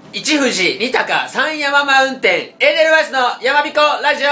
一富士、二鷹、三山マウンテン、エーデルワイスの山彦ラジオ。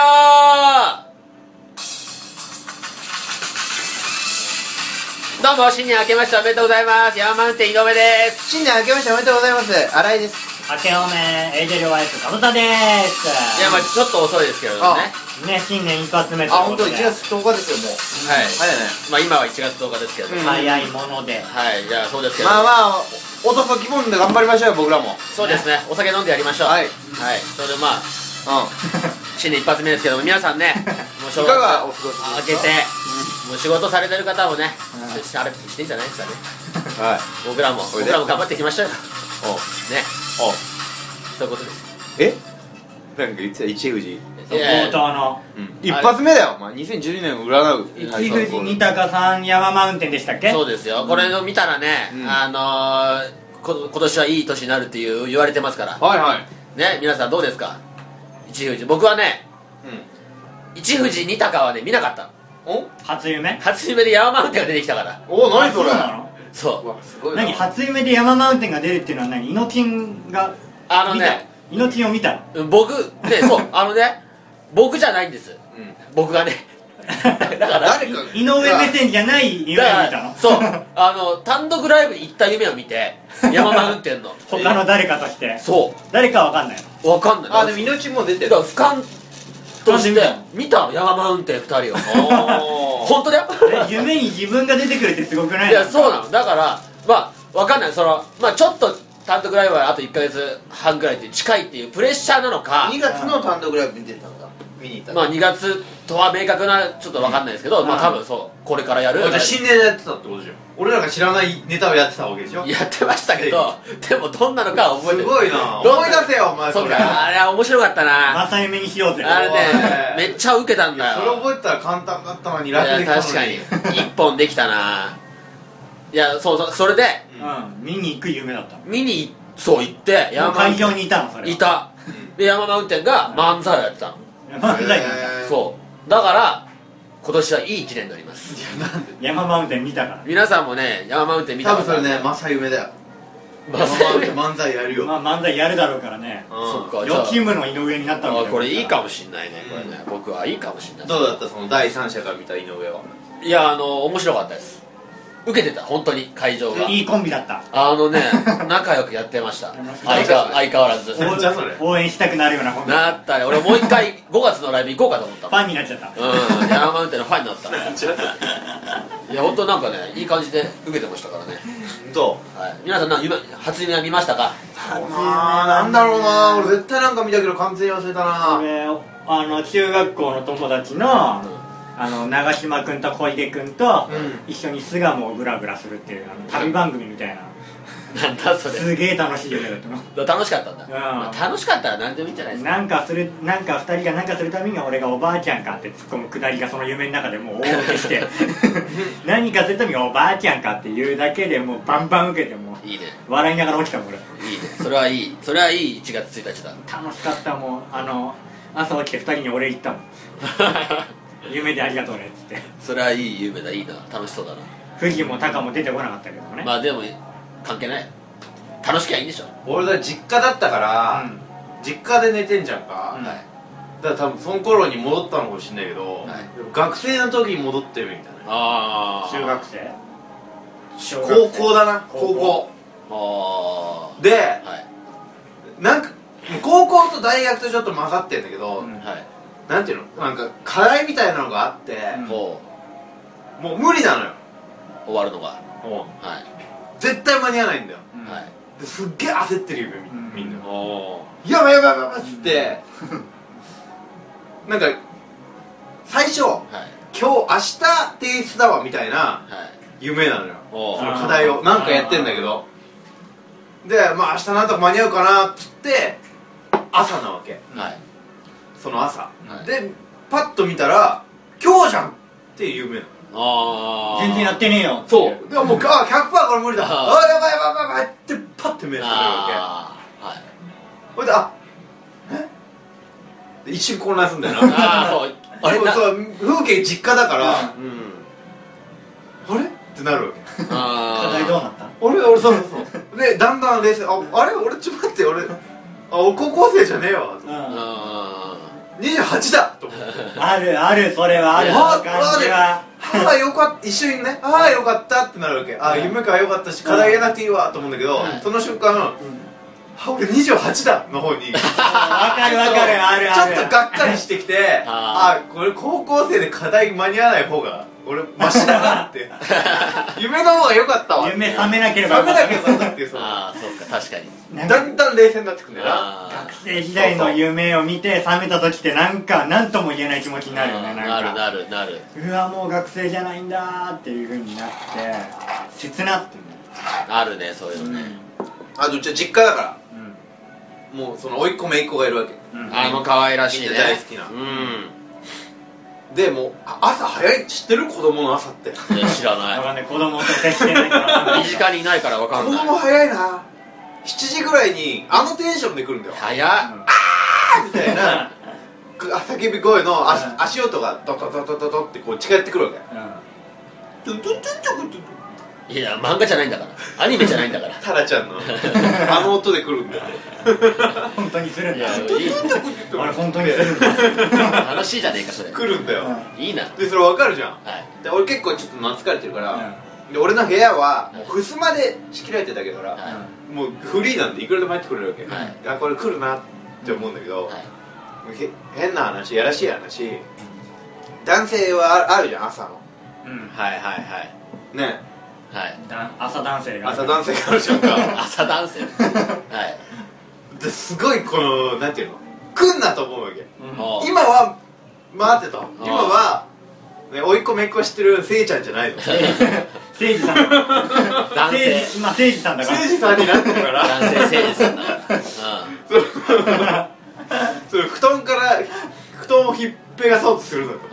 どうも、新年明けましておめでとうございます。山マウンテン井上です。 新年明けましておめでとうございます。新井です。 明けおめ、エーデルワイス、かぶたでーす。 いや、まあちょっと遅いですけれどもね。 ね、新年一発目とあ、 いうことで。 本当1月10日ですよ、もう。 はい。 早いね。 まあ今は1月10日ですけれども。 早いもので。 はい、じゃあそうですけど。 まあまあ、男気分で頑張りましょうよ、僕らも。 そうですね、お酒飲んでやりましょう。 はい。 はい。それでまあ、 う新年一発目ですけども、皆さんね、もう正いかがお過ごしですか明けて、もう仕事されてる方もね、あれしてんじゃないですかね。 ん。はい。 僕らも頑張っていきましょうよ。 おう。 ね、 おう。 そういうことです。 えなんか言ってた、一富士。 いやいや冒頭の。 一発目だよ、お前。2012年を占う。 一富士、二鷹、三山マウンテンでしたっけ？ そうですよ。これを見たらね、 うん今年はいい年になるって言われてますから。 はいはい。 ね、皆さんどうですか？一富士。僕はね、一富士、二鷹はね、見なかったの。 お初夢？ 初夢で山マウンテンが出てきたから。 お、何それ。 そうなの？ そうわ、すごいな。 何、初夢で山マウンテンが出るっていうのは何？イノチンが見た？ ね、 イノチンを見たの？ 僕、ね、そう、僕じゃないんです。僕がね。だから誰か。 井上目線じゃない夢を見たの？ そう、単独ライブに行った夢を見て、山マウンテンの。 他の誰かとして。 そ誰かわかんないの？ う、わかんない。 あ、でも命も出てる。 だから俯瞰として見たの、山マウンテン2人を。本当だよ。 夢に自分が出てくるってすごくない？ いや、そうなの。だからまあわかんない。まあちょっと単独ライブはあと1ヶ月半ぐらいって近いっていうプレッシャーなのか、 2月の単独ライブに出たんだ。見に行ったまあ2月とは明確なちょっとわかんないですけど、まあ多分そうこれからやる。 じゃあ新年やってたってことじゃん。俺らが知らないネタをやってたわけでしょ。 やってましたけど、でもどんなのかは覚えてる。 すごいな。 どん思い出せよ、お前。 そうか、あれは面白かったな。 正夢にしようぜ。 あれね、めっちゃウケたんだよ。 それ覚えてたら簡単だったのにい楽できたのに。 や確かに1本できたな。いや、そうそれでうん、見に行く夢だったの。 見にそう行って会場にいたの？それいた。で山マウンテンが漫才をやってたの。 漫才なんだ。 そうだから今年はいい1年になります。 山マウンテン見たから。 皆さんもね山マウンテン見た多ことある。 分それね、正夢だよ。 正夢。 漫才やるよ。 まあ漫才やるだろうからね。 そっか、じゃ予期夢の井上になったわけだよ。 あこれいいかもしんないね。これね僕はいいかもしんない。 どうだったその第三者から見た井上は。 いや面白かったです。受けてた本当に会場が。 いいコンビだった。 仲良くやってました相変わらず。 なんじゃそれ。 応援したくなるようなコンビ。 なったね。俺もう一回5月のライブ行こうかと思ったファンになっちゃった。 うん、山マウンテンのファンになった。いや本当なんかねいい感じで受けてましたからね。 どはい、皆さん初夢は見ましたか？ なんだろうな。俺絶対なんか見たけど完全に忘れたな。 俺中学校の友達の長嶋君と小出君と一緒に巣鴨をブラブラするっていう旅番組みたいな。 なんだそれ。 すげえ楽しい夢だったの。 楽しかったんだ。 んまあ楽しかったら何でもいいんじゃないですか。 なんか2人がなんかするたびに俺がおばあちゃんかって突っ込むくだりがその夢の中でもう大受けして何かするたびにおばあちゃんかって言うだけでもうバンバン受けてもいいね。 笑いながら起きたもん俺。 いいね。それはいい。それはいい1月1日だ。 楽しかったもん。朝起きて2人にお礼言ったもん夢でありがとうねっつって。 それはいい夢だ。いいな。楽しそうだな。 富士も高も出てこなかったけどもね。 まあでも関係ない。楽しきゃいいんでしょ。 俺だ実家だったから実家で寝てんじゃんか。 はい。 だから多分その頃に戻ったのかもしれないけど、 はい学生の時に戻ってるみたいな。 あ中学生高校だな。高校で、 はいなんか高校と大学とちょっと混ざってんだけど、 はい。 なんていうの、なんか課題みたいなのがあって、 ももう無理なのよ。 う終わるのが。 もうはい。 絶対間に合わないんだよ。 はい。 ですっげえ焦ってるよみんな。 おやばいやばいやばいっつってなんか最初、 はい。 今日明日提出だわみたいなはい夢なのよ。 おその課題をなんかやってんだけど、でまあ明日なんとか間に合うかなっつって朝なわけ。 はいその朝、 はいでパッと見たら今日じゃんっていう夢なの。 あ全然やってねえよ。 そうでももう100%これ無理だ。 ああやばいやばいやばいってパッて目覚めるわはい。 け。ほいでで一瞬混乱するんだよな。 ああそう。あれそう風景実家だから、 うん。 あれってなるわけ。 課あ題どうなった？ 俺そうでだんだん冷静、あれ俺ちょっと待って、俺高校生じゃねえわ、 あ 28だと思って、 あるそれはある、その感じは。 ああよかった、一緒にね、ああよかったってなるわけ。ああ夢かよかったし課題やらなくていいわと思うんだけど、その瞬間、俺28だの方にわかるあるちょっとがっかりしてきてこれ高校生で課題間に合わない方が俺マシだなって夢の方が良かったわ、 夢覚めなければ覚めなきゃよかったっていう、 あー、そっか、確かに。 だんだん冷静になってくんだよな。 あ学生時代の夢を見て覚めた時ってなんとも言えない気持ちになるよね。 ななんかるうわもう学生じゃないんだーっていう風になって切なってあるね、そういうのね。 あとうちは実家だから、もうその甥っ子姪っ子がいるわけ、 もう可愛らしいね。 みんな大好きな、 うんでもう朝早い、知ってる？子供の朝って。 いや知らない。 わかんない、子供と接してないから身近にいないから分かんない。 子供早いな。7時ぐらいにあのテンションで来るんだよ。 早っ。 みたいな叫び声の足音がドドドドドドってこう近寄ってくるわけ。トゥントゥントゥントゥントゥン。 いや、漫画じゃないんだからアニメじゃないんだからタラちゃんのあの音で来るんだよ。 本当にするんだ。 いや、いい。 あれ本当にするんだ。 楽しいじゃねえか、それ。 来るんだよ。 いいな。 でそれ分かるじゃん。 はいで俺結構ちょっと懐かれてるから、で俺の部屋はもう襖で仕切られてるだけだから、 はもうフリーなんでいくらでも入ってくれるわけ、 はいあこれ来るなって思うんだけど、 はい変な話、やらしい話、男性はあるじゃん、朝のはいはいね、 はい朝男性が朝男性があるじゃんか朝男性はいですごいこのなんていうの、来んなと思うわけ。 おう今は待ってと、今はね、甥っ子姪っ子知ってるせいちゃんじゃないの。 誠司さん男性今誠司さんだからせいじさんになってるから男性誠司さんだからそれ布団をひっぺがそうとするのと。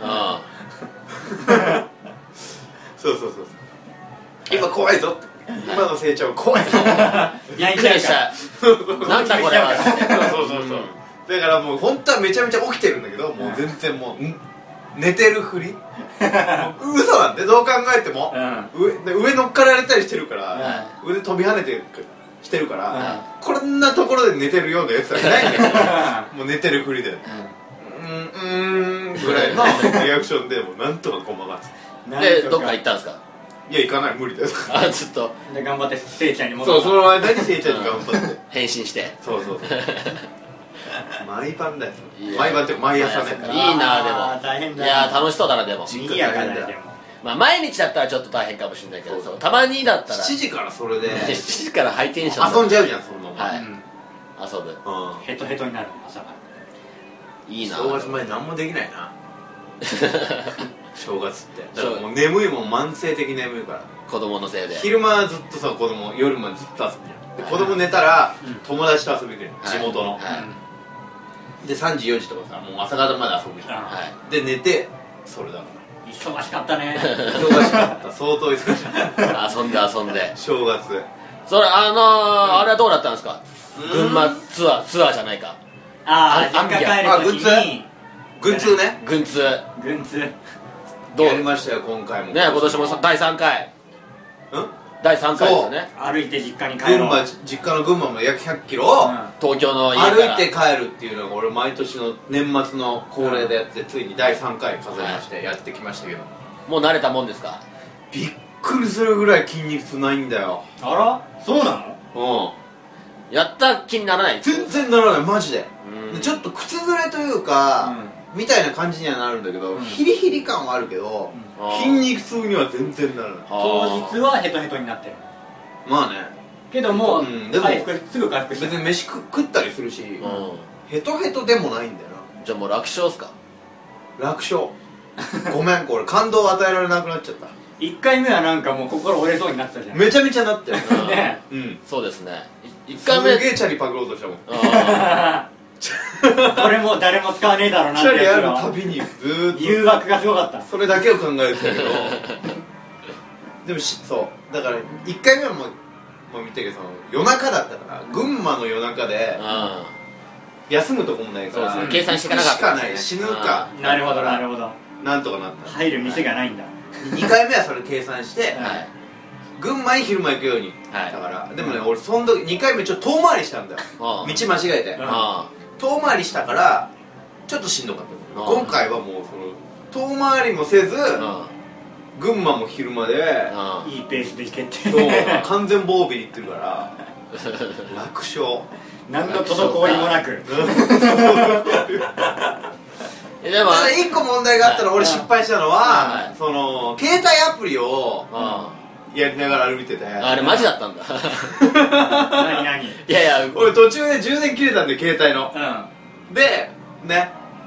そう今怖いぞって、今の成長怖いぞびっくりしたなんだこれはそうだからもう本当はめちゃめちゃ起きてるんだけど、もう全然もう寝てるふり嘘なんで、どう考えても上乗っかられたりしてるから、上で飛び跳ねてしてるから、こんなところで寝てるようなやつはいないんだけど、もう寝てるふりでぐらいのリアクションでもうなんとかごまかす。 でどっか行ったんですか？ いや行かない、無理だよ。 ずっとで頑張ってせいちゃんに戻そう、 った。 その間にせいちゃんに頑張って変身してそう毎晩だよ。 いや毎晩って毎朝ね。 いいなでも大変だ。 いや楽しそうだなでも賑やかだよでも。 まあ毎日だったらちょっと大変かもしれないけど、たまにだったら 7時からそれで 7時からハイテンション遊んじゃうじゃん、そんなもん。 はい遊ぶヘトヘトになる朝から。 いいな正月前何もできないな正月ってだからもう眠いもん、慢性的に眠いから。 子供のせいで昼間はずっとさ、子供夜までずっと遊ぶじゃん。で子供寝たら友達と遊びに行く地元ので3時4時とかさ、もう朝方まで遊ぶじゃん。 はいで寝て、それだから忙しかったね。 忙しかった、相当忙しかった遊んで正月。 それあれはどうだったんですか？群馬ツアーじゃないか、 ああ、実家帰る時に軍通ね、 軍通軍通どうやりましたよ今回もね、今年も第3回うん第3回ですよね。 歩いて実家に帰ろう。 実家の群馬まで約100キロを東京の家から歩いて帰るっていうのが俺毎年の年末の恒例でやって、ついに第3回数えましてやってきましたけど、 もう慣れたもんですか？ びっくりするぐらい筋肉痛ないんだよ。 あら、そうなの？ やった気にならない？ 全然ならない、マジで。 うんでちょっと靴ずれというか、みたいな感じにはなるんだけど、ヒリヒリ感はあるけど、筋肉痛には全然ならない。 当日はヘトヘトになってる。 まあね、 けどもでもすぐ回復して別に飯食ったりするし、ヘトヘトでもないんだよじゃあもう楽勝っすか？ な。楽勝。ごめん、これ感動を与えられなくなっちゃった。 1回目はなんかもう心折れそうになってたじゃん。 めちゃめちゃなってるね。 そうですね。1 す回目げえチャリパクろうとしたもん。 これもう誰も使わねえだろうなっチャリあるてやつがたびにずーっと誘惑がすごかった。 それだけを考えてたけどでもそうだから1回目はもう見たけど、その夜中だったから、群馬の夜中で休むとこもないから、 計算していかなかった死ぬか。 なるほどなるほど。 なんとかなった。 入る店がないんだ。 2回目はそれ計算して、 はい群馬に昼間行くように、 はいだからでもね、俺その時2回目ちょっと遠回りしたんだよ、道間違えて、遠回りしたからちょっとしんどかった。今回はもうその遠回りもせず、群馬も昼間でいいペースで行けて、 そう完全防備に行ってるから楽勝。 何の滞りもなく。 でもただ1個問題があったら俺失敗したのは、 はい、 その携帯アプリをやりながら歩いてて、 あれマジだったんだ何いやいや俺途中で充電切れたんで携帯の、 うでね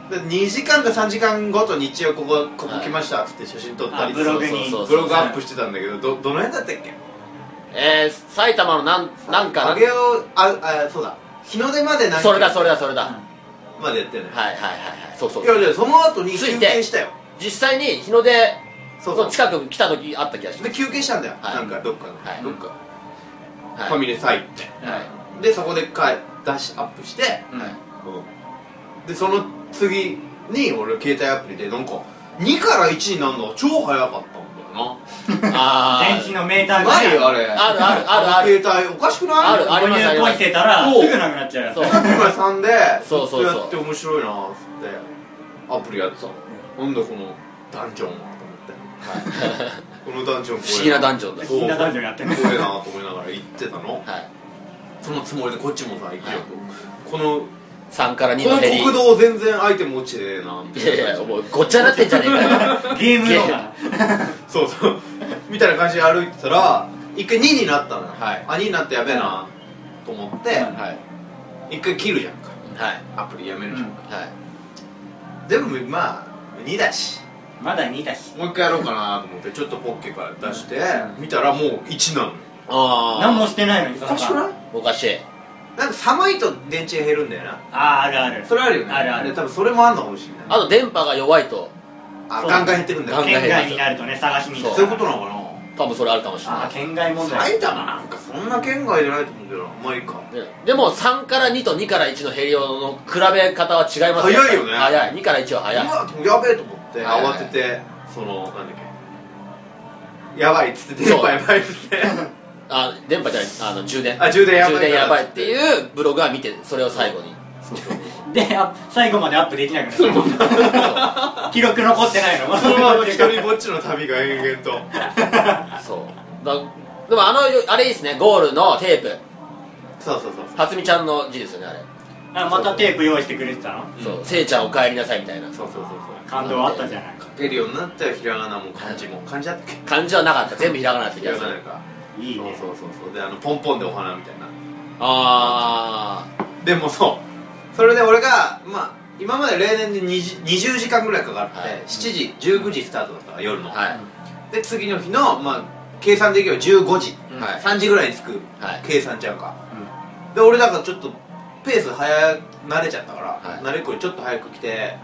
2時間か3時間ごとに一応ここ来ましたっつって写真撮ったりブログにブログアップしてたんだけど、どの辺だったっけ。 埼玉のなんか上尾そうだ日の出までそれだまでやってんね。 はいそういやいやその後に休憩したよ。 実際に日の出そうの近くに来た時あった気がします。 で休憩したんだよ、 はいなんかどっかの、 はいどっか、 はいファミレス入って、 はいでそこでダッシュアップして、でその次に俺携帯アプリでなんか2から1になるのが超早かったんだよな。 電池のメーターがないよあれ。 ある携帯おかしくない？ あります入れ込いてたらすぐなくなっちゃうやつ。 そうさっきまで3でそうずっとやって面白いなーっつってアプリやってた。なんだこのダンジョンはと思って、このダンジョン不思議なダンジョンだ。 不思議なダンジョンやってんの。 怖いなと思いながら行ってたの。 はいそのつもりでこっちもさ行くよと、この 3から2 こののヘリ。 国道全然アイテム落ちてねえなみたいな。 いやもうごっちゃになってんじゃねえかよゲームのがそうそうみたいな感じで歩いてたら一回2になったのよ。 はいあ2になってやべえなと思ってはい一回切るじゃんか、 はいアプリやめるじゃんか、 はいでもまあ2だしまだ2だし。 もう一回やろうかなと思ってちょっとポッケから出して見たらもう1なのよ。 何もしてないのに。 おかしくない？ おかしい。 なんか寒いと電池が減るんだよな。 あるある。 それあるよね。 あるで多分それもあんのかもしれない。 あと電波が弱いとガンガン減ってくんだよ。 ガンガン県外になるとね探しに行く。 そういうことなのかな。 多分それあるかもしれない。 県外問題。 埼玉なんかそんな県外じゃないと思うんだよな。まあいいか。 でも3から2と2から1のヘリ用の比べ方は違います早いよね。 早い。2から1は早い。 うわやべえと思って慌ててそのなんだっけやばいっつって電波やばいっつって電波じゃない充電充電やばい充電やばいっていうブログは見てそれを最後にで最後までアップできなくなった記録残ってないの。 そのまま一人ぼっちの旅が延々とそうでもあれいいですねゴールのテープそう初美ちゃんの字ですよねあれまたテープ用意してくれてたの。 そうせいちゃんお帰りなさいみたいなそう感動あったじゃない。 書けるようになったよひらがなも漢字も漢字だったっけ。 漢字はなかった全部ひらがなってひ気がするらがなかいいね。 そうでポンポンでお花みたいな。 あでもそうそれで俺がまあ今まで例年で20時間ぐらいかかって、 はい 7時19時スタートだったから夜の、 はいで次の日のまあ計算できれば15時、 はい 3時ぐらいに着く、 はい計算ちゃうか、で俺だからちょっとペース慣れちゃったから、 はい慣れっこにちょっと早く来て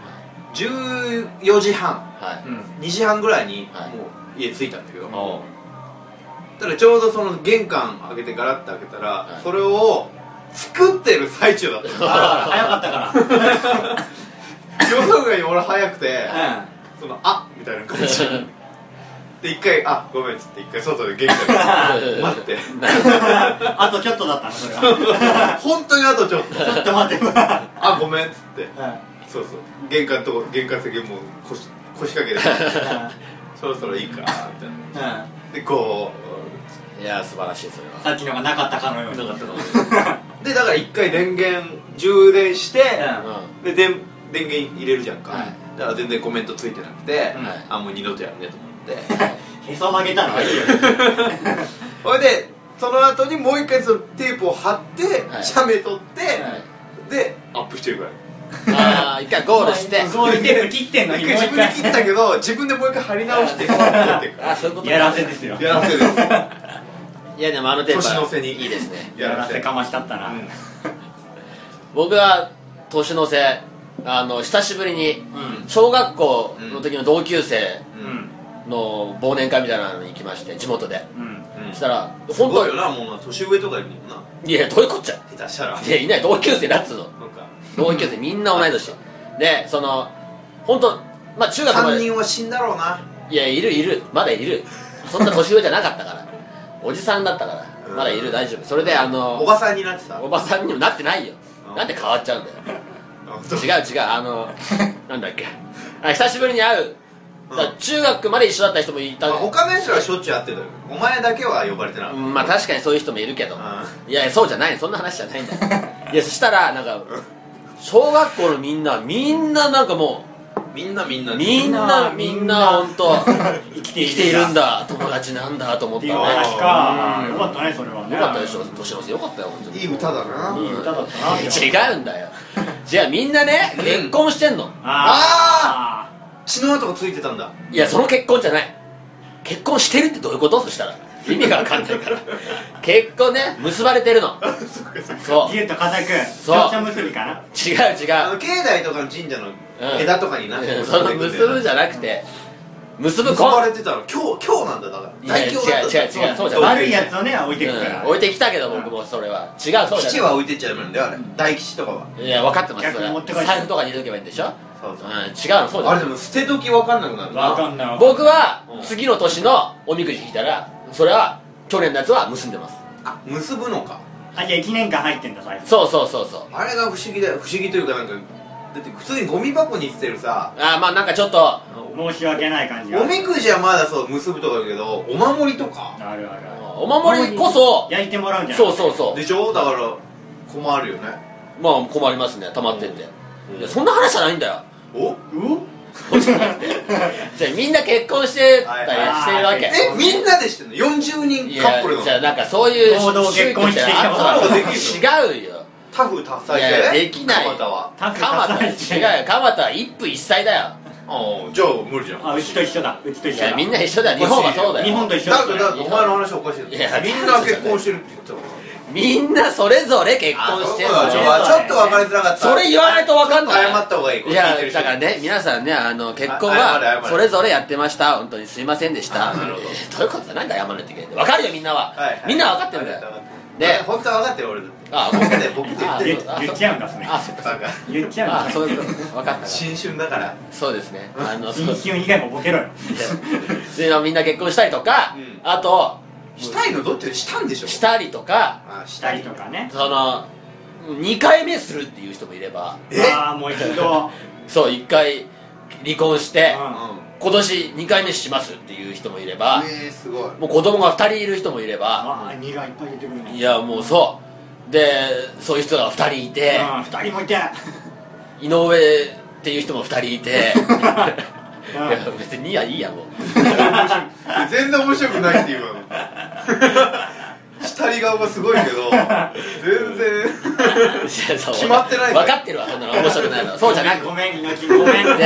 14時半はい 2時半ぐらいにはいもう家着いたんだけど、 おうただちょうどその玄関開けてガラッと開けたら、 はいそれを作ってる最中だった早かったから予想外に俺早くて、 うそのみたいな感じで一回ごめんっつって一回外で玄関で待ってあとちょっとだったのそれは。 本当にあとちょっとちょっと待って。 ごめんっつってそう玄関先もう腰掛けてそろそろいいかみたいなでこいや素晴らしいそれはさっきのがなかったかのように。 なかったかもでだから一回電源充電してうで電源入れるじゃんか、 はいだから全然コメントついてなくて、 はいもう二度とやるねと思ってへそ曲げたのはいいよ。 それでその後にもう一回そのテープを貼ってはい写メ撮って、 はいでアップしてるから一回ゴールしてゴールテープ切ってんのにもう一一回自分で回切ったけど自分でもう一回貼り直して撮ってるからそういうことやらせですよ。 やらせですいやでもテープ年の瀬にいいですねやらせかましかったな。 僕は年の瀬久しぶりに小学校の時の同級生の忘年会みたいなのに行きまして地元でそしたらすごいよなもう年上とかいるもんないやどういうこっちゃ下手したらいやいない同級生だっつうのなんか同級生みんな同い年で本当まあ中学ま 3 で人は死んだろうないいやいるまだいる、そんな年上じゃなかったからおじさんだったからまだいる、大丈夫。それでおばさんになってた。 おばさんにもなってないよ。なんで変わっちゃうんだよ。違うなんだっけ、久しぶりに会う、だから中学まで一緒だった人もいた、 他の人はしょっちゅう会ってたよ。お前だけは呼ばれてなかった。 まあ確かにそういう人もいるけど、いやそうじゃない、そんな話じゃないんだよ。いやそしたらなんか小学校のみんななんかもうみんな本当生きているんだ、友達なんだと思ったね。 っていう話か。よかったね、それはね。 よかったでしょ、年の瀬よかったよ本当に。 いい歌だな。 いい歌だったな。 違うんだよ。違う、みんなね結婚してんの。 あ血の跡がついてたんだ。 いやその結婚じゃない、結婚してるってどういうこと？そしたら意味が分かんないから結婚ね、結ばれてるの。そうギュッと固くそうちょ結びかな。 違う境内とかの神社の枝とかになってその結ぶじゃなくて結ぶ結ばれてたの今日なんだ。だからいや違うそうじゃない。 悪いやつをね置いてくから。 置いてきたけど僕もそれは違う、そうじゃ吉は置いてっちゃダメなんだよあれ。大吉とかは。 ない。いや分かってます、それ逆に持って帰って財布とかに入れとけばいいんでしょ。 そうそう。 違うの、そうじゃない。 あれでも捨て時分かんなくなるな。 わかんない。 僕は次の年のおみくじ引いたらそれは去年のやつは結んでます。 あ、結ぶのか。 あ、じゃあ1年間入ってんだ財布。 そうあれが不思議だよ。不思議というかなんかだって普通にゴミ箱に捨てるさ、 まあなんかちょっと申し訳ない感じが。 おみくじはまだそう結ぶとかだけど、お守りとかある。 お守りこそ焼いてもらうんじゃない。 そうでしょ。だから困るよね。 まあ困りますね、溜まってって。いやそんな話じゃないんだよ。 おそうじゃなくてじゃあみんな結婚してたりしてるわけ。 みんなでしてんの40人カップルなの。 じゃあなんかそういう合同結婚式宗教ってあったらでき違うよ。 タフ多彩いやでできない蒲田は。 タフ蒲田違うよ、蒲田は一夫一妻だよ。 じゃあ無理じゃん。 あ、うちと一緒だ。うちと一緒だ。 いやみんな一緒だよ、日本はそうだよ。 日本と一緒だ。 だってお前の話おかしい。 いやみんな結婚してるって言ってたから。 みんなそれぞれ結婚してるの。 ちょっと分かりづらかった。 それ言わないと分かんない。 謝った方がいい。 いやだからね、皆さんね、結婚はそれぞれやってました。本当にすいませんでした。 なるほど。 どういうことだ、なんで謝らないといけないんだ。分かるよみんなは。みんな分かってるんだよ。 で本当は分かってる俺だって。僕って言ってる。 言っちゃうんだすね。 そっかバカ。 言っちゃうんだ。 そういうこと分かった。 新春だから。 そうですね。 新春以外もボケろよ。 でみんな結婚したりとか、あとしたいのどっちしたんでしょ。 したりとか、 したりとかね。 その2回目するっていう人もいれば、 ああもう一度。 そう1回離婚してうん今年2回目しますっていう人もいれば、 すごい。 もう子供が2人いる人もいれば、 ああ2がいっぱい出てくるね。 いやもうそうで、そういう人が2人いて、 2人もいて。 井上っていう人も2人いていや別にいいやもう全然面白くないっていうの。下り顔がすごいけど全然決まってない。 分かってるわ、そんなの面白くないの。そうじゃなくて、 ごめん猪木ごめん。 で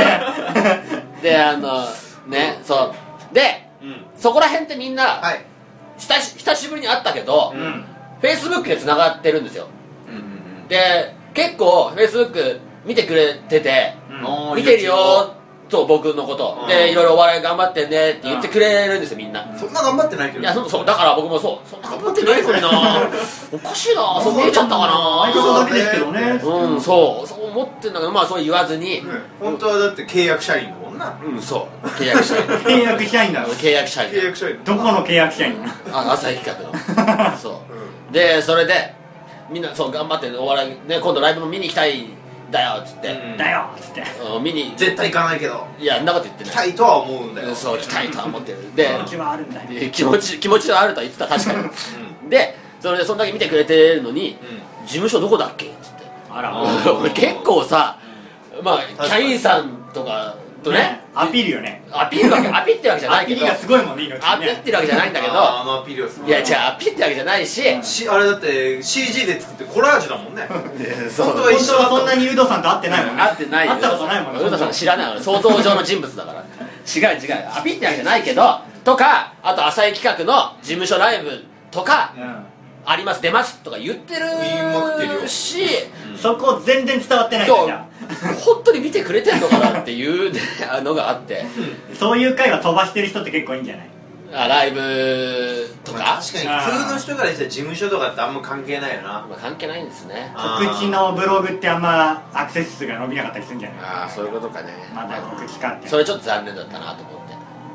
ね、そうで、そこら辺ってみんな久しぶりに会ったけど、Facebook でつながってるんですよ。で結構 Facebook 見てくれてて、見てるよと僕のことで、いろいろお笑い頑張ってねって言ってくれるんですよみんな。 そんな頑張ってないけど。 いやそうだから僕もそんな頑張ってないのになおかしいな、そう見えちゃったかな。 相方だけですけどね。 そう思ってんだけど、まあそう言わずに、 本当はだって契約社員だもんな。 そう契約社員契約社員だろ。 契約社員契約社員。 どこの契約社員？ 朝日企画のそうで、それでみんなそう頑張ってお笑いね、今度ライブも見に行きたいんだよっつってだよっつって。 見に絶対行かないけど、 いやんなこと言って来ない。 たいとは思うんだよ。 そう来たいとは思ってる。で気持ちはあるんだよ。 気持ちはあるとは言ってた、確かに。でそれでそんだけ見てくれてるのに、事務所どこだっけっつって、 あら。 俺結構さ、まあキャインさんとかとねアピールよね。 アピってるわけじゃないけど、 アピールがすごいもんね猪木ね。 アピってるわけじゃないんだけど、 あのアピールはすごい。 いや違う、アピってるわけじゃないし、 あれだって CG で作ってコラージュだもんね。 そう本当は一緒だそんなにウドさんと会ってないもんね。 会ってないよ。 会ったことないもんね。 ウドさん知らない、俺想像上の人物だから。違うアピってわけじゃないけどとか、あと浅井企画の事務所ライブとか、あります出ますとか言ってるし、 そこ全然伝わってないじゃん。 本当に見てくれてんのかなっていうのがあって、 そういう回は飛ばしてる人って結構いいんじゃない？ ライブとか確かに普通の人からしたら事務所とかってあんま関係ないよな。 関係ないんですね。 告知のブログってあんまアクセス数が伸びなかったりするんじゃない？ ああそういうことかね。 まだ告知かって。 それちょっと残念だったなと思って。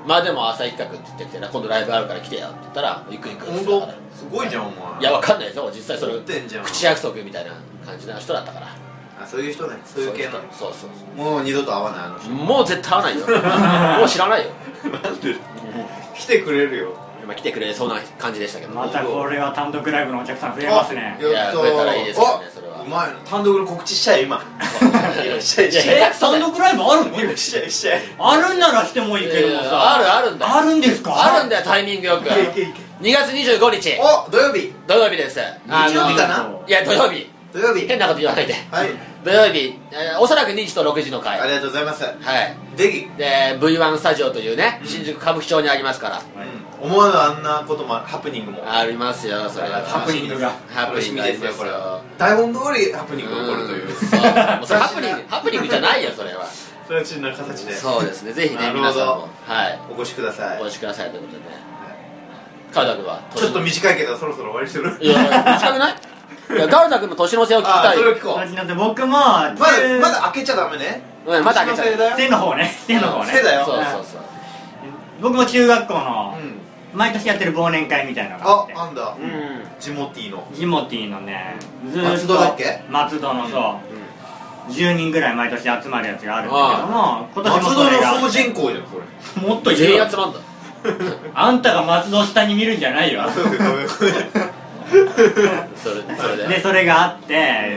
まあでも朝一角って言ってきてな、今度ライブあるから来てよって言ったら行く行くって言ってたから。 すごいじゃんお前。 いやわかんないですよ、実際それってんじゃん口約束みたいな感じな人だったから。 あ、そういう人ね、そういう系の。 そうそうもう二度と会わないあの人。 もう絶対会わないよもう知らないよなんで来てくれるよ。 来てくれそうな感じでしたけど、 またこれは単独ライブのお客さん増えますね。 いや増えたらいいですよね。それはうまいな。単独の告知しちゃえ今。しちゃえしちゃえ。 単独ライブあるの？ 今しちゃえしちゃえ。 あるんならしてもいいけどもさ。 あるんだよ。 あるんですか？ あるんだよ、タイミングよく。2月25日お、土曜日。 土曜日です。 日曜日かな。 いや土曜日。 土曜日。 変なこと言わないで。 はい。 土曜日、おそらく2時と6時の回。 ありがとうございます。 はい。 ぜひ。 で V1 スタジオというね、新宿歌舞伎町にありますから。 思わぬあんなこともハプニングもありますよ。それはハプニングが楽しみですよこれは。台本通りハプニングが起こるという。 そう。ハプニングじゃないよそれは。 そういうな形で。 そうですね。ぜひね皆さんもはいお越しください。 お越しくださいということでね。川田君はちょっと短いけどそろそろ終わりする。 いや短くない？いや川田君の年の瀬を聞きたい。 それを聞こう。 年の瀬僕もまだ開けちゃダメね。 まだ開けちゃダメ。 背の方ね。背の方ね。 背だよ。 そうそうそう。 僕も中学校の毎年やってる忘年会みたいなのがあって。 あんだ。ジモティーの。 ジモティーのね。 松戸だっけ？ 松戸のそう。10人ぐらい毎年集まるやつがあるんだけども、今年もそれが松戸の総人口じゃんそれ。 もっといる。 全員集まんだ。 あんたが松戸を下に見るんじゃないよ。それがあって、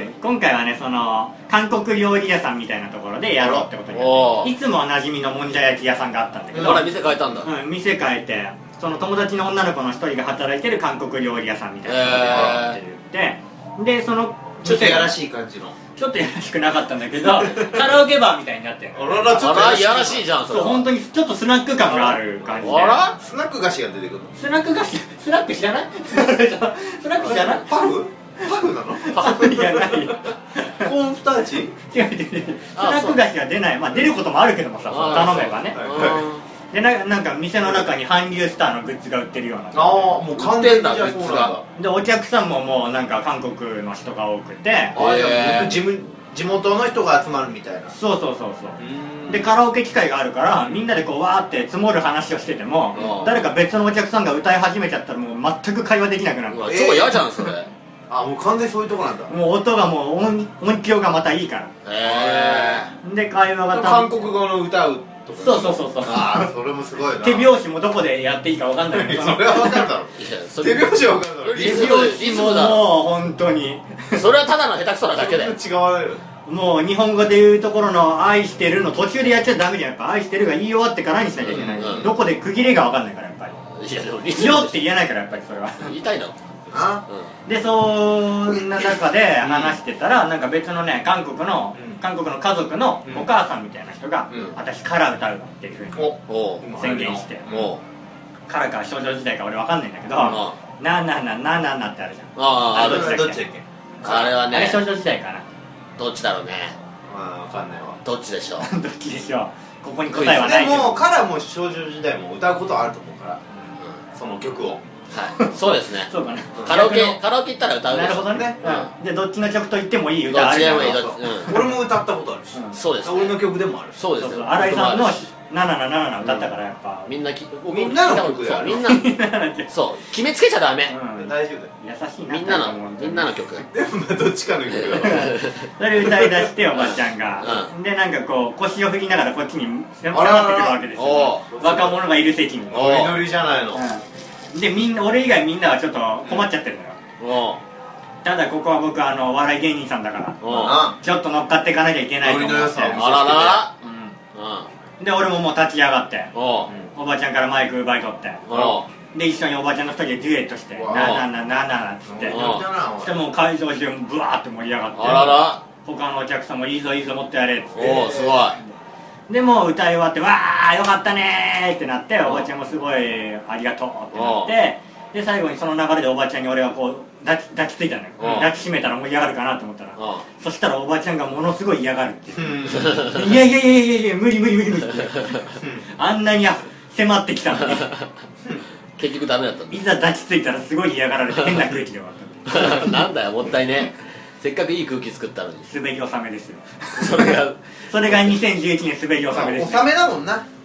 今回はねその韓国料理屋さんみたいなところでやろうってことになって、いつもおなじみのもんじゃ焼き屋さんがあったんだけど、 店変えたんだ。 店変えて、その友達の女の子の一人が働いてる韓国料理屋さんみたいなところでやろうって言って、でそのちょっとやらしい感じの。 ちょっとやらしくなかったんだけどカラオケバーみたいになってる。 あらら、ちょっとやらしいじゃんそれ。 本当にちょっとスナック感がある感じで。 あら？ スナック菓子が出てくるの？ スナック菓子、スナック知らない？スナック知らない？ パフなの？ パフじゃないよ。 コーンスターチ？ 違う。スナック菓子は出ない。まあ出ることもあるけどもさ、頼めばね。でなんか店の中に韓流スターのグッズが売ってるような。 ああ、もう完全にじゃあそうなんだ。 でお客さんももうなんか韓国の人が多くて。 ああ、じゃあ地元の人が集まるみたいな。 そうでカラオケ機会があるからみんなでこうわーって積もる話をしてても、誰か別のお客さんが歌い始めちゃったらもう全く会話できなくなる。 超嫌じゃんそれ。 あ、もう完全にそういうとこなんだ。 もう音がもう音響がまたいいから。で会話が韓国語の歌うとか。 そうああ、それもすごいな。 手拍子もどこでやっていいか分かんないけど。 それは分かるだろ。手拍子は分かるだろ。 手拍子ももう本当にそれはただの下手くそなだけだよ。 違わないよ。 もう日本語で言うところの愛してるの途中でやっちゃダメじゃん。やっぱ愛してるが言い終わってからにしなきゃいけない。どこで区切りが分かんないからやっぱり。いやでもよって言えないからやっぱりそれは。 言いたいの。 でそんな中で話してたらなんか別のね韓国の家族のお母さんみたいな人が私カラ歌うっていうふうに宣言して、カラか少女時代か俺分かんないんだけど、なってあるじゃん。 あれどっちだっけ？ あれはね、 あれ少女時代かな。 どっちだろうね。 分かんないわ。 どっちでしょう。 どっちでしょう。ここに答えはないけど。 でもカラも少女時代も歌うことあると思うから、その曲を。 はい、そうですね。 そうかね。 カラオケ行ったら歌う。 なるほどね。でどっちの曲と言ってもいい歌ある。 俺も歌ったことあるし。 そうです。 俺の曲でもある。 そうです。 新井さんの777歌ったからやっぱみんなの曲だよ。 みんなそう決めつけちゃダメ。 大丈夫だよ。 優しいな。 みんなの曲。 でもどっちかの曲だから。 それ歌い出しておばちゃんがでなんかこう腰を振りながらこっちに迫ってくるわけですよ。若者がいる席に。 お祈りじゃないの。 で俺以外みんなはちょっと困っちゃってるのよ。ただここは僕笑い芸人さんだからちょっと乗っかっていかなきゃいけないと思って。 あらら。 で俺ももう立ち上がっておばちゃんからマイク奪い取ってで一緒におばちゃんの2人でデュエットして「なっつってしてもう会場中ブワーって盛り上がって他のお客さんも「いいぞもっとやれ」っつって。 すごい。 でもう歌い終わって「わーよかったね」ってなっておばちゃんもすごい「ありがとう」ってなってで最後にその流れでおばちゃんに俺がこう抱きついたのよ。抱きしめたら盛り上がるかなと思ったらそしたらおばちゃんがものすごい嫌がるっていう「いや無理」ってあんなに迫ってきたのに結局ダメだったんだ。 いざ抱きついたらすごい嫌がられて変な空気で終わったなんだよもったいね。せっかくいい空気作ったのに。 滑り納めですよ。 それが 2011年滑り納めです。 納めだもんな。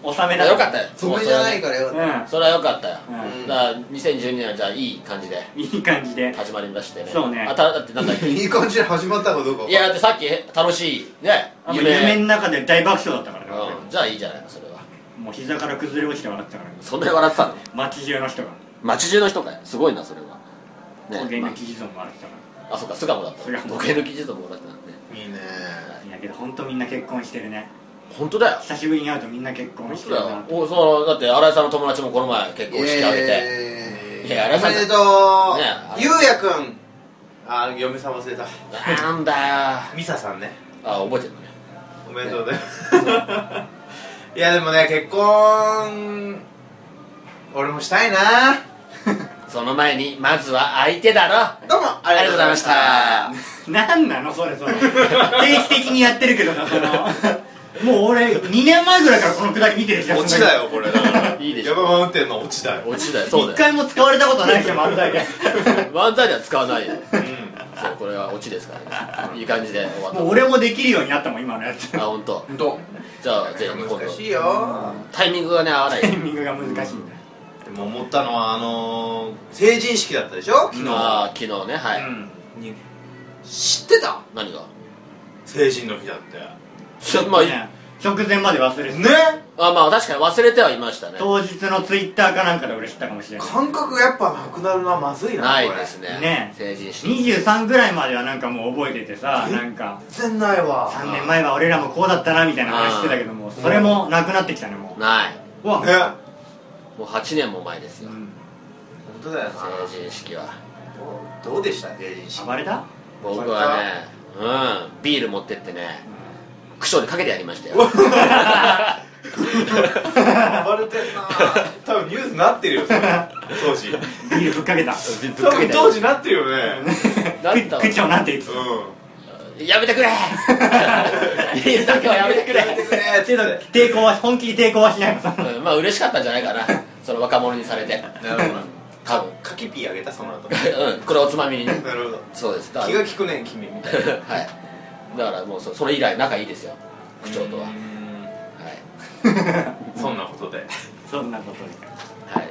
納めだよかったよ。 それじゃないからよかった。 それはよかったよ。 うんだから2012年はじゃあいい感じでいい感じで始まりましてね。 そうねだってなんだっけ。 いい感じで始まったかどうか。 いやだってさっき楽しいね夢の中で大爆笑だったからね、 じゃあいいじゃないのそれは。 もう膝から崩れ落ちて笑ってたからね、 そんなに笑ってたの？ 街中の人が街中の人かよ。すごいなそれは。 陶芸抜き地蔵も笑ってたかあ、そっか、巣鴨だった。 巣鴨時計抜き地蔵もらってたんで。 いいね。 ら、いやけど本当みんな結婚してるね。 本当だよ。 久しぶりに会うとみんな結婚本してるな。 当だよ。だって新井さんの友達もこの前結婚式挙げて。いや新井さんおめでとう。ゆうやくん。嫁さん忘れた。 なんだよ。 ミサさんね。 覚えてるのね。 おめでとうね。いやでもね、結婚俺もしたいな。 その前にまずは相手だろ。 どうもありがとうございました。 なんなのそれ定期的にやってるけどさ、もう俺2年前ぐらいからこのくだり見てるじゃん。 オチだよこれ。 いいでしょ。 山マウンテンのオチだよ。 オチだよ。そうだよ。 一回も使われたことないじゃん漫才で。 漫才では使わないよ。そうこれはオチですからね。いい感じで終わった。 もう俺もできるようになったもん今のやつ。 本当。 本当。 じゃあぜひ今度難しいよ。 タイミングがね合わない。 タイミングが難しいんだよ。 でも思ったのは成人式だったでしょ昨日。 昨日ねはい。 知ってた？ 何が？ 成人の日だってまあ直前まで忘れてね。 まあ確かに忘れてはいましたね。 当日のツイッターかなんかで俺知ったかもしれない。 感覚がやっぱなくなるのはまずいな。 ないですね。 ね成人式 23ぐらいまではなんかもう覚えててさ、なんか全然ないわ。 3年前は俺らもこうだったなみたいな話してたけども、それもなくなってきたねもう。 ない。 うわね。 もう8年も前ですよ。 本当だよな。 成人式は。 どうでした成人式？ 暴れた？ 僕はねビール持ってってねクションにかけてやりましたよ。 暴れてんな。多分ニュースなってるよそれ当時。 ビールぶっかけた。 多分当時なってるよね。 口調なんて言ってた。 やめてくれ。ビールだけはやめてくれ。 けど抵抗は本気に抵抗はしないのさ。 まあ嬉しかったんじゃないかな。その若者にされて。 なるほど。 多分カキピーあげたその後。 これおつまみにね。 なるほど。 そうです。 気が利くね君みたいな。 はい。だからもうそれ以来仲いいですよ。区長とは。はい。 そんなことで。 そんなことで。 はい。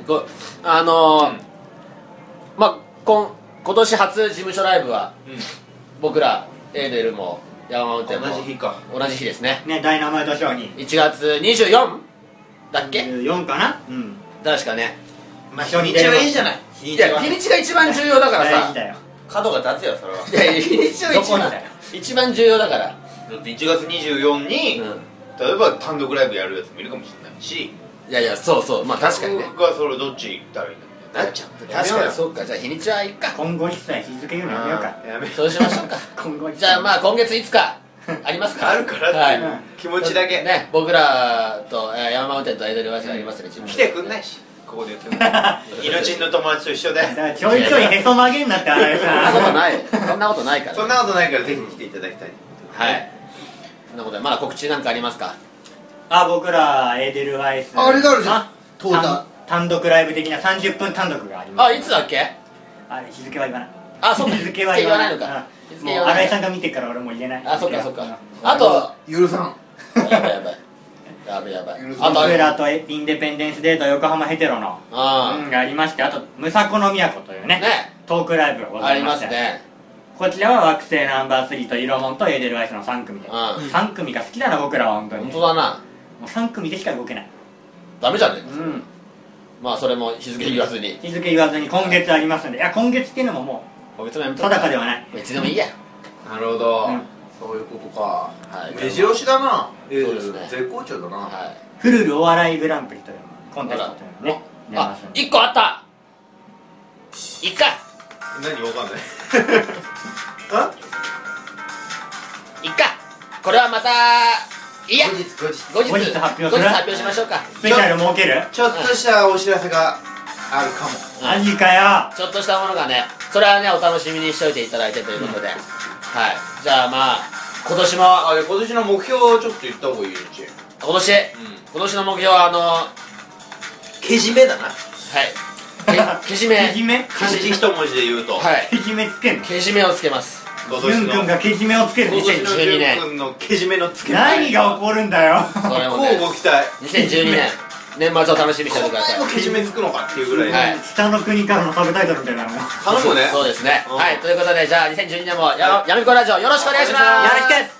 まあ今年初事務所ライブは僕らエーデルもヤママウンテンも同じ日か。 同じ日ですね。 ね、ダイナマイトショーに 1月24だっけ？ 4かな。うん。 確かね。 まあ日にちはいいじゃない。 いや日にちが一番重要だからさ。 大事だよ。 角が立つよそれは。 いや日にちはどこにだよ。 一番重要だから。 だって1月24に例えば単独ライブやるやつもいるかもしれないし。 いやいやそうまあ確かにね。 僕はそれどっち行ったらいいんだなっちゃう。 確かにそうか。じゃあ日にちはいっか。 今後一切日付言うのやめようか。 やめ。 そうしましょうか。 今後一切。 じゃあまあ今月5日ありますから。 あるからはいっていう気持ちだけ。 ね僕らとヤママウンテンとエーデルワイスがありますね。 来てくんないし。ここで言っても命の友達と一緒で。 だからちょいちょいへそ曲げんなって新井そんなことさん。 ない。そんなことないから。 そんなことないからぜひ来ていただきたい。 はい。そんなことでまだ告知なんかありますか？ 僕らエーデルワイス。 あれがあるじゃん。当座。 単独ライブ的な30分単独があります。 いつだっけ？ あれ日付は言わない。 そうか。 日付は言わないのか。 もう新井さんが見てから俺も言えない。 そっか。あと許さん。 やばい。あ僕らとインデペンデンスデート横浜ヘテロのがありまして、あとムサコの都というねトークライブがございまして、こちらは惑星ナンバー3とイロモンとエーデルワイスの3組で、3組が好きだな僕らは本当に。 本当だな。 もう3組でしか動けない。 ダメじゃねえか。まあそれも日付言わずに。 日付言わずに今月ありますんで、いや今月っていうのももう定かではない。 いつでもいいや。 なるほど。そういうことか。目白押しだな。 そうですね。 絶好調だな。 フルルお笑いグランプリというコンテストというのね。 1個あった。1回。 何わかんない。 1回。これはまたいいや。後日発表しましょうか。 スペシャル設ける？ ちょっとしたお知らせがあるかも。 マジかよ。 ちょっとしたものがね、それはねお楽しみにしておいていただいてということで、はい。じゃあまあ今年も今年の目標をちょっと言った方がいいようち。 今年の目標はけじめだな。 はい。けじめ。 けじめ？ 漢字一文字で言うと。 はい。 けじめつけんの？ けじめをつけます。 潤くんがけじめをつける。 今年の 2012年潤くんのけじめのつけ何が起こるんだよ。 それもね乞うご期待。 2012年年末を楽しみにしておいてください。 けじめつくのかっていうぐらい、 はい北の国からのサブタイトルみたいなの。 頼むね。 そうですね。 うんはい、ということでじゃあ2012年もやみこラジオよろしくお願いします。 よろしくです。